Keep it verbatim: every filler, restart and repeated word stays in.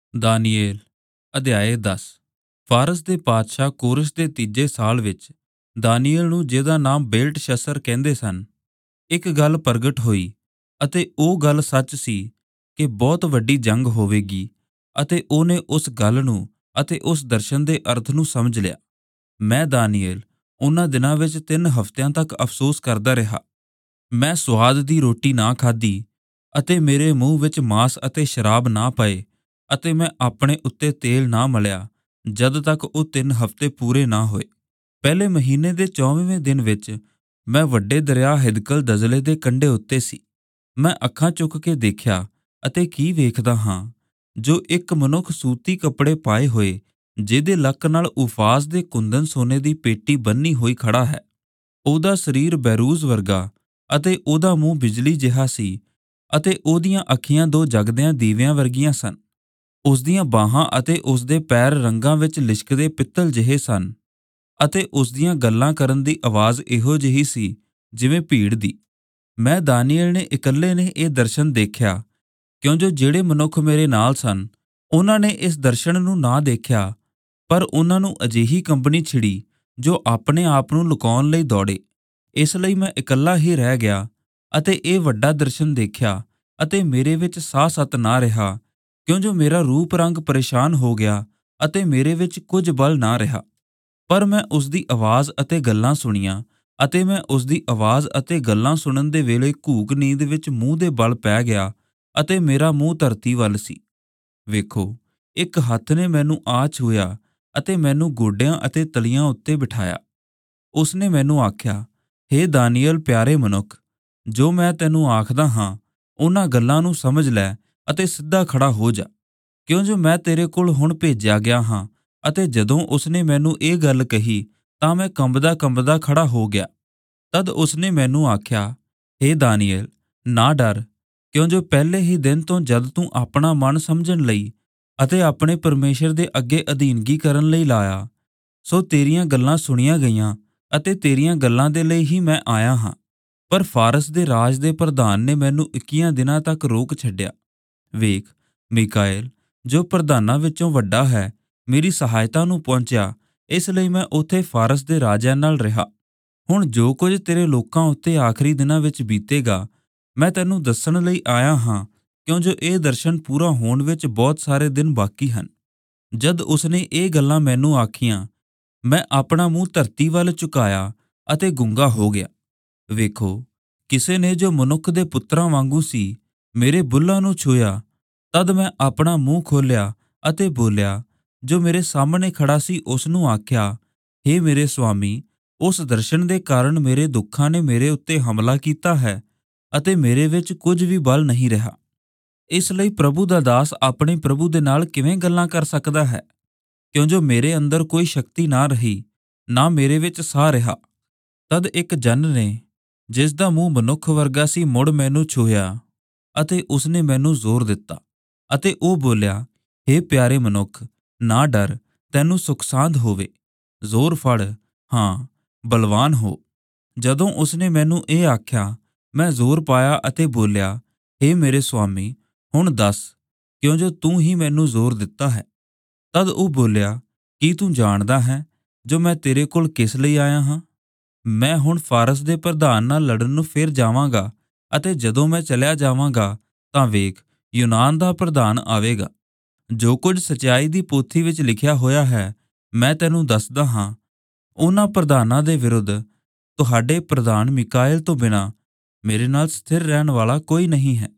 ਦਾਨੀਏਲ ਅਧਿਆਏ ਦਸ। ਫਾਰਸ ਦੇ ਪਾਤਸ਼ਾਹ ਕੋਰਸ ਦੇ ਤੀਜੇ ਸਾਲ ਵਿੱਚ ਦਾਨੀਏਲ ਨੂੰ, ਜਿਹਦਾ ਨਾਮ ਬੇਲਟਸ਼ੱਸਰ ਕਹਿੰਦੇ ਸਨ, ਇੱਕ ਗੱਲ ਪ੍ਰਗਟ ਹੋਈ ਅਤੇ ਉਹ ਗੱਲ ਸੱਚ ਸੀ ਕਿ ਬਹੁਤ ਵੱਡੀ ਜੰਗ ਹੋਵੇਗੀ, ਅਤੇ ਉਹਨੇ ਉਸ ਗੱਲ ਨੂੰ ਅਤੇ ਉਸ ਦਰਸ਼ਨ ਦੇ ਅਰਥ ਨੂੰ ਸਮਝ ਲਿਆ। ਮੈਂ ਦਾਨੀਏਲ ਉਹਨਾਂ ਦਿਨਾਂ ਵਿੱਚ ਤਿੰਨ ਹਫ਼ਤਿਆਂ ਤੱਕ ਅਫਸੋਸ ਕਰਦਾ ਰਿਹਾ। ਮੈਂ ਸੁਆਦ ਦੀ ਰੋਟੀ ਨਾ ਖਾਧੀ ਅਤੇ ਮੇਰੇ ਮੂੰਹ ਵਿੱਚ ਮਾਸ ਅਤੇ ਸ਼ਰਾਬ ਨਾ ਪਏ, ਅਤੇ ਮੈਂ ਆਪਣੇ ਉੱਤੇ ਤੇਲ ਨਾ ਮਲਿਆ ਜਦ ਤੱਕ ਉਹ ਤਿੰਨ ਹਫ਼ਤੇ ਪੂਰੇ ਨਾ ਹੋਏ। ਪਹਿਲੇ ਮਹੀਨੇ ਦੇ ਚੌਵੀਵੇਂ ਦਿਨ ਵਿੱਚ ਮੈਂ ਵੱਡੇ ਦਰਿਆ ਹਿਦਕਲ ਦਜਲੇ ਦੇ ਕੰਢੇ ਉੱਤੇ ਸੀ। ਮੈਂ ਅੱਖਾਂ ਚੁੱਕ ਕੇ ਦੇਖਿਆ ਅਤੇ ਕੀ ਵੇਖਦਾ ਹਾਂ, ਜੋ ਇੱਕ ਮਨੁੱਖ ਸੂਤੀ ਕੱਪੜੇ ਪਾਏ ਹੋਏ, ਜਿਹਦੇ ਲੱਕ ਨਾਲ ਉਫਾਜ਼ ਦੇ ਕੁੰਦਨ ਸੋਨੇ ਦੀ ਪੇਟੀ ਬੰਨ੍ਹੀ ਹੋਈ ਖੜਾ ਹੈ। ਉਹਦਾ ਸਰੀਰ ਬੈਰੂਜ਼ ਵਰਗਾ ਅਤੇ ਉਹਦਾ ਮੂੰਹ ਬਿਜਲੀ ਜਿਹਾ ਸੀ, ਅਤੇ ਉਹਦੀਆਂ ਅੱਖੀਆਂ ਦੋ ਜਗਦਿਆਂ ਦੀਵਿਆਂ ਵਰਗੀਆਂ ਸਨ। ਉਸਦੀਆਂ ਬਾਹਾਂ ਅਤੇ ਉਸਦੇ ਪੈਰ ਰੰਗਾਂ ਵਿੱਚ ਲਿਸ਼ਕਦੇ ਪਿੱਤਲ ਜਿਹੇ ਸਨ, ਅਤੇ ਉਸਦੀਆਂ ਗੱਲਾਂ ਕਰਨ ਦੀ ਆਵਾਜ਼ ਇਹੋ ਜਿਹੀ ਸੀ ਜਿਵੇਂ ਭੀੜ ਦੀ। ਮੈਂ ਦਾਨੀਏਲ ਨੇ ਇਕੱਲੇ ਨੇ ਇਹ ਦਰਸ਼ਨ ਦੇਖਿਆ, ਕਿਉਂ ਜੋ ਜਿਹੜੇ ਮਨੁੱਖ ਮੇਰੇ ਨਾਲ ਸਨ, ਉਹਨਾਂ ਨੇ ਇਸ ਦਰਸ਼ਨ ਨੂੰ ਨਾ ਦੇਖਿਆ, ਪਰ ਉਹਨਾਂ ਨੂੰ ਅਜਿਹੀ ਕੰਬਣੀ ਛਿੜੀ ਜੋ ਆਪਣੇ ਆਪ ਨੂੰ ਲੁਕਾਉਣ ਲਈ ਦੌੜੇ। ਇਸ ਲਈ ਮੈਂ ਇਕੱਲਾ ਹੀ ਰਹਿ ਗਿਆ ਅਤੇ ਇਹ ਵੱਡਾ ਦਰਸ਼ਨ ਦੇਖਿਆ, ਅਤੇ ਮੇਰੇ ਵਿੱਚ ਸਾਹ ਸੱਤ ਨਾ ਰਿਹਾ, ਕਿਉਂ ਜੋ ਮੇਰਾ ਰੂਪ ਰੰਗ ਪਰੇਸ਼ਾਨ ਹੋ ਗਿਆ ਅਤੇ ਮੇਰੇ ਵਿੱਚ ਕੁਝ ਬਲ ਨਾ ਰਿਹਾ। ਪਰ ਮੈਂ ਉਸਦੀ ਆਵਾਜ਼ ਅਤੇ ਗੱਲਾਂ ਸੁਣੀਆਂ, ਅਤੇ ਮੈਂ ਉਸਦੀ ਆਵਾਜ਼ ਅਤੇ ਗੱਲਾਂ ਸੁਣਨ ਦੇ ਵੇਲੇ ਘੂਕ ਨੀਂਦ ਵਿੱਚ ਮੂੰਹ ਦੇ ਬਲ ਪੈ ਗਿਆ, ਅਤੇ ਮੇਰਾ ਮੂੰਹ ਧਰਤੀ ਵੱਲ ਸੀ। ਵੇਖੋ, ਇੱਕ ਹੱਥ ਨੇ ਮੈਨੂੰ ਆ ਛੂਹਿਆ ਅਤੇ ਮੈਨੂੰ ਗੋਡਿਆਂ ਅਤੇ ਤਲੀਆਂ ਉੱਤੇ ਬਿਠਾਇਆ। ਉਸਨੇ ਮੈਨੂੰ ਆਖਿਆ, ਹੇ ਦਾਨੀਏਲ ਪਿਆਰੇ ਮਨੁੱਖ, ਜੋ ਮੈਂ ਤੈਨੂੰ ਆਖਦਾ ਹਾਂ ਉਹਨਾਂ ਗੱਲਾਂ ਨੂੰ ਸਮਝ ਲੈ ਅਤੇ ਸਿੱਧਾ ਖੜਾ ਹੋ ਜਾ, ਕਿਉਂ ਜੋ ਮੈਂ ਤੇਰੇ ਕੋਲ ਹੁਣ ਭੇਜਿਆ ਗਿਆ ਹਾਂ। ਅਤੇ ਜਦੋਂ ਉਸਨੇ ਮੈਨੂੰ ਇਹ ਗੱਲ ਕਹੀ ਤਾਂ ਮੈਂ ਕੰਬਦਾ ਕੰਬਦਾ ਖੜਾ ਹੋ ਗਿਆ। ਤਦ ਉਸਨੇ ਮੈਨੂੰ ਆਖਿਆ, ਹੇ ਦਾਨੀਏਲ, ਨਾ ਡਰ, ਕਿਉਂ ਜੋ ਪਹਿਲੇ ਹੀ ਦਿਨ ਤੋਂ ਜਦ ਤੂੰ ਆਪਣਾ ਮਨ ਸਮਝਣ ਲਈ ਅਤੇ ਆਪਣੇ ਪਰਮੇਸ਼ਰ ਦੇ ਅੱਗੇ ਅਧੀਨਗੀ ਕਰਨ ਲਈ ਲਾਇਆ, ਸੋ ਤੇਰੀਆਂ ਗੱਲਾਂ ਸੁਣੀਆਂ ਗਈਆਂ, ਅਤੇ ਤੇਰੀਆਂ ਗੱਲਾਂ ਦੇ ਲਈ ਹੀ ਮੈਂ ਆਇਆ ਹਾਂ। ਪਰ ਫਾਰਸ ਦੇ ਰਾਜ ਦੇ ਪ੍ਰਧਾਨ ਨੇ ਮੈਨੂੰ ਇੱਕੀਆਂ ਦਿਨਾਂ ਤੱਕ ਰੋਕ ਛੱਡਿਆ। ਵੇਖ, ਮੀਕਾਏਲ, ਜੋ ਪ੍ਰਧਾਨਾਂ ਵਿੱਚੋਂ ਵੱਡਾ ਹੈ, ਮੇਰੀ ਸਹਾਇਤਾ ਨੂੰ ਪਹੁੰਚਿਆ, ਇਸ ਲਈ ਮੈਂ ਉੱਥੇ ਫਾਰਸ ਦੇ ਰਾਜਿਆਂ ਨਾਲ ਰਿਹਾ। ਹੁਣ ਜੋ ਕੁਝ ਤੇਰੇ ਲੋਕਾਂ ਉੱਤੇ ਆਖਰੀ ਦਿਨਾਂ ਵਿੱਚ ਬੀਤੇਗਾ, ਮੈਂ ਤੈਨੂੰ ਦੱਸਣ ਲਈ ਆਇਆ ਹਾਂ, ਕਿਉਂ ਜੋ ਇਹ ਦਰਸ਼ਨ ਪੂਰਾ ਹੋਣ ਵਿੱਚ ਬਹੁਤ ਸਾਰੇ ਦਿਨ ਬਾਕੀ ਹਨ। ਜਦ ਉਸਨੇ ਇਹ ਗੱਲਾਂ ਮੈਨੂੰ ਆਖੀਆਂ, ਮੈਂ ਆਪਣਾ ਮੂੰਹ ਧਰਤੀ ਵੱਲ ਝੁਕਾਇਆ ਅਤੇ ਗੂੰਗਾ ਹੋ ਗਿਆ। ਵੇਖੋ, ਕਿਸੇ ਨੇ ਜੋ ਮਨੁੱਖ ਦੇ ਪੁੱਤਰਾਂ ਵਾਂਗੂ ਸੀ, ਮੇਰੇ ਬੁੱਲ੍ਹਾਂ ਨੂੰ ਛੂਹਿਆ। ਤਦ ਮੈਂ ਆਪਣਾ ਮੂੰਹ ਖੋਲ੍ਹਿਆ ਅਤੇ ਬੋਲਿਆ, ਜੋ ਮੇਰੇ ਸਾਹਮਣੇ ਖੜਾ ਸੀ, ਉਸ ਨੂੰ ਆਖਿਆ, ਹੇ ਮੇਰੇ ਸੁਆਮੀ, ਉਸ ਦਰਸ਼ਨ ਦੇ ਕਾਰਨ ਮੇਰੇ ਦੁੱਖਾਂ ਨੇ ਮੇਰੇ ਉੱਤੇ ਹਮਲਾ ਕੀਤਾ ਹੈ, ਅਤੇ ਮੇਰੇ ਵਿੱਚ ਕੁਝ ਵੀ ਬਲ ਨਹੀਂ ਰਿਹਾ। ਇਸ ਲਈ ਪ੍ਰਭੂ ਦਾ ਦਾਸ ਆਪਣੇ ਪ੍ਰਭੂ ਦੇ ਨਾਲ ਕਿਵੇਂ ਗੱਲਾਂ ਕਰ ਸਕਦਾ ਹੈ, ਕਿਉਂ ਜੋ ਮੇਰੇ ਅੰਦਰ ਕੋਈ ਸ਼ਕਤੀ ਨਾ ਰਹੀ, ਨਾ ਮੇਰੇ ਵਿੱਚ ਸਾਹ ਰਿਹਾ। ਤਦ ਇੱਕ ਜਨ ਨੇ, ਜਿਸ ਦਾ ਮੂੰਹ ਮਨੁੱਖ ਵਰਗਾ ਸੀ, ਮੁੜ ਮੈਨੂੰ ਛੂਹਿਆ, ਅਤੇ ਉਸਨੇ ਮੈਨੂੰ ਜ਼ੋਰ ਦਿੱਤਾ, ਅਤੇ ਉਹ ਬੋਲਿਆ, ਹੇ ਪਿਆਰੇ ਮਨੁੱਖ, ਨਾ ਡਰ, ਤੈਨੂੰ ਸੁਖਸਾਂਦ ਹੋਵੇ, ਜ਼ੋਰ ਫੜ, ਹਾਂ, ਬਲਵਾਨ ਹੋ। ਜਦੋਂ ਉਸਨੇ ਮੈਨੂੰ ਇਹ ਆਖਿਆ, ਮੈਂ ਜ਼ੋਰ ਪਾਇਆ ਅਤੇ ਬੋਲਿਆ, ਹੇ ਮੇਰੇ ਸੁਆਮੀ, ਹੁਣ ਦੱਸ, ਕਿਉਂ ਜੋ ਤੂੰ ਹੀ ਮੈਨੂੰ ਜ਼ੋਰ ਦਿੱਤਾ ਹੈ। ਤਦ ਉਹ ਬੋਲਿਆ, ਕੀ ਤੂੰ ਜਾਣਦਾ ਹੈ ਜੋ ਮੈਂ ਤੇਰੇ ਕੋਲ ਕਿਸ ਲਈ ਆਇਆ ਹਾਂ? ਮੈਂ ਹੁਣ ਫਾਰਸ ਦੇ ਪ੍ਰਧਾਨ ਨਾਲ ਲੜਨ ਨੂੰ ਫਿਰ ਜਾਵਾਂਗਾ, ਅਤੇ ਜਦੋਂ ਮੈਂ ਚਲਿਆ ਜਾਵਾਂਗਾ ਤਾਂ ਵੇਖ, ਯੂਨਾਨ ਦਾ ਪ੍ਰਧਾਨ ਆਵੇਗਾ। ਜੋ ਕੁਝ ਸਚਾਈ ਦੀ ਪੋਥੀ ਵਿੱਚ ਲਿਖਿਆ ਹੋਇਆ ਹੈ, ਮੈਂ ਤੈਨੂੰ ਦੱਸਦਾ ਹਾਂ। ਉਹਨਾਂ ਪ੍ਰਧਾਨਾਂ ਦੇ ਵਿਰੁੱਧ ਤੁਹਾਡੇ ਪ੍ਰਧਾਨ ਮੀਕਾਏਲ ਤੋਂ ਬਿਨਾਂ ਮੇਰੇ ਨਾਲ ਸਥਿਰ ਰਹਿਣ ਵਾਲਾ ਕੋਈ ਨਹੀਂ ਹੈ।